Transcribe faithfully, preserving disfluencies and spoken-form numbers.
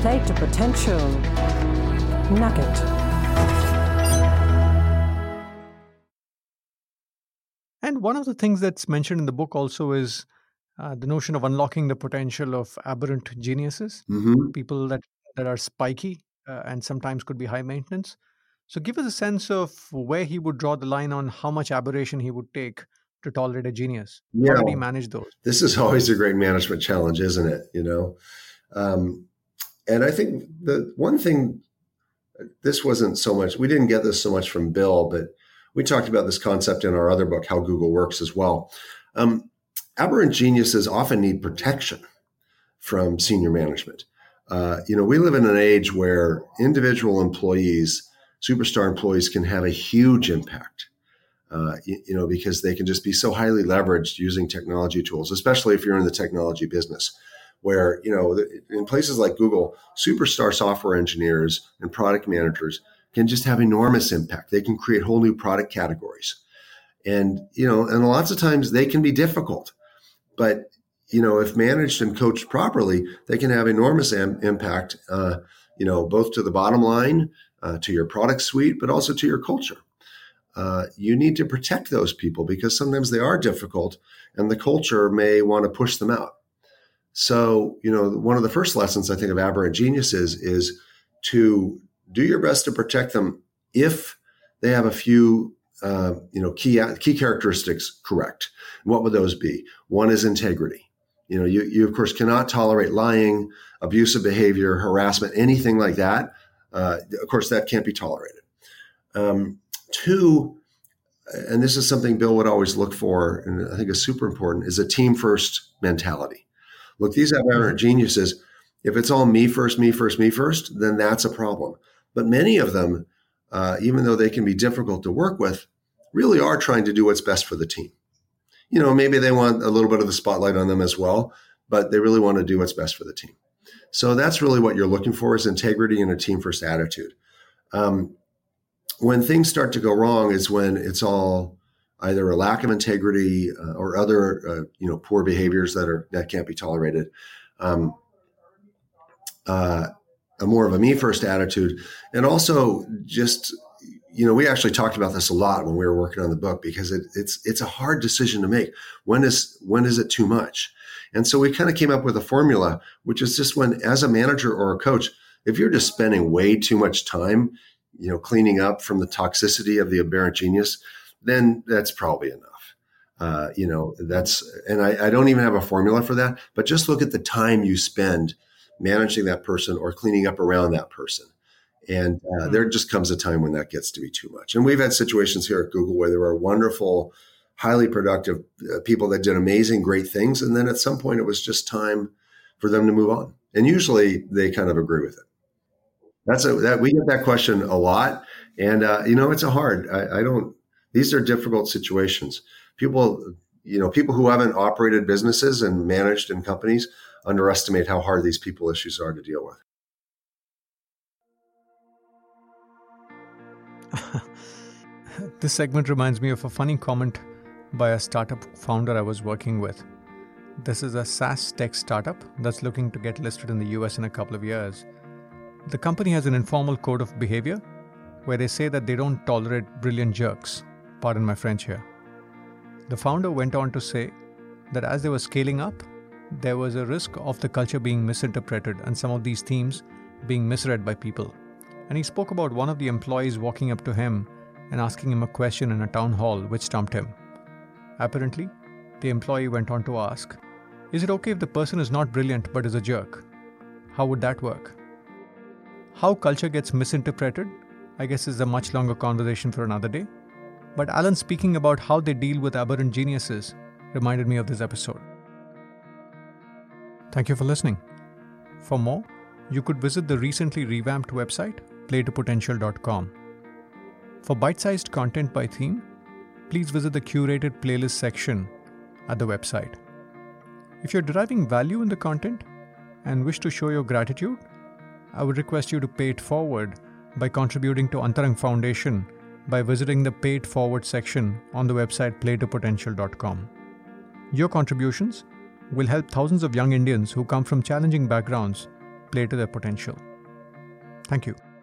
Play to Potential Nugget. And one of the things that's mentioned in the book also is uh, the notion of unlocking the potential of aberrant geniuses, Mm-hmm. people that, that are spiky uh, and sometimes could be high maintenance. So give us a sense of where he would draw the line on how much aberration he would take to tolerate a genius. Yeah. How did he manage those? This is always a great management challenge, isn't it? You know, um, and I think the one thing, this wasn't so much, we didn't get this so much from Bill, but we talked about this concept in our other book, How Google Works, as well. Um, aberrant geniuses often need protection from senior management. Uh, you know, we live in an age where individual employees, superstar employees, can have a huge impact. Uh, you, you know, because they can just be so highly leveraged using technology tools, especially if you're in the technology business, where, you know, in places like Google, superstar software engineers and product managers can just have enormous impact. They can create whole new product categories. And, you know, and lots of times they can be difficult, but, you know, if managed and coached properly, they can have enormous am- impact, uh, you know, both to the bottom line, uh, to your product suite, but also to your culture. Uh, you need to protect those people because sometimes they are difficult and the culture may want to push them out. So, you know, one of the first lessons I think of aberrant geniuses is to do your best to protect them if they have a few, uh, you know, key key characteristics correct. What would those be? One is integrity. You know, you, you of course cannot tolerate lying, abusive behavior, harassment, anything like that. Uh, of course, that can't be tolerated. Um, Two, and this is something Bill would always look for, and I think is super important, is a team first mentality. Look, these aberrant geniuses, if it's all me first, me first, me first, then that's a problem. But many of them, uh, even though they can be difficult to work with, really are trying to do what's best for the team. You know, maybe they want a little bit of the spotlight on them as well, but they really want to do what's best for the team. So that's really what you're looking for, is integrity and a team first attitude. Um, When things start to go wrong is when it's all either a lack of integrity uh, or other, uh, you know, poor behaviors that are that can't be tolerated. Um, uh, a more of a me first attitude, and also just, you know, we actually talked about this a lot when we were working on the book because it, it's it's a hard decision to make. When is when is it too much? And so we kind of came up with a formula, which is just when, as a manager or a coach, if you're just spending way too much time, you know, cleaning up from the toxicity of the aberrant genius, then that's probably enough. Uh, you know, that's, and I, I don't even have a formula for that, but just look at the time you spend managing that person or cleaning up around that person. And uh, mm-hmm. there just comes a time when that gets to be too much. And we've had situations here at Google where there were wonderful, highly productive uh, people that did amazing, great things. And then at some point it was just time for them to move on. And usually they kind of agree with it. That's a, that we get that question a lot. And, uh, you know, it's a hard, I, I don't, these are difficult situations. People, you know, people who haven't operated businesses and managed in companies underestimate how hard these people issues are to deal with. This segment reminds me of a funny comment by a startup founder I was working with. This is a SaaS tech startup that's looking to get listed in the U S in a couple of years. The company has an informal code of behavior where they say that they don't tolerate brilliant jerks. Pardon my French here. The founder went on to say that as they were scaling up, there was a risk of the culture being misinterpreted and some of these themes being misread by people. And he spoke about one of the employees walking up to him and asking him a question in a town hall which stumped him. Apparently, the employee went on to ask, "Is it okay if the person is not brilliant but is a jerk? How would that work?" How culture gets misinterpreted, I guess, is a much longer conversation for another day. But Alan speaking about how they deal with aberrant geniuses reminded me of this episode. Thank you for listening. For more, you could visit the recently revamped website, play to potential dot com. For bite-sized content by theme, please visit the curated playlist section at the website. If you're deriving value in the content and wish to show your gratitude, I would request you to pay it forward by contributing to Antarang Foundation by visiting the Pay It Forward section on the website play to potential dot com. Your contributions will help thousands of young Indians who come from challenging backgrounds play to their potential. Thank you.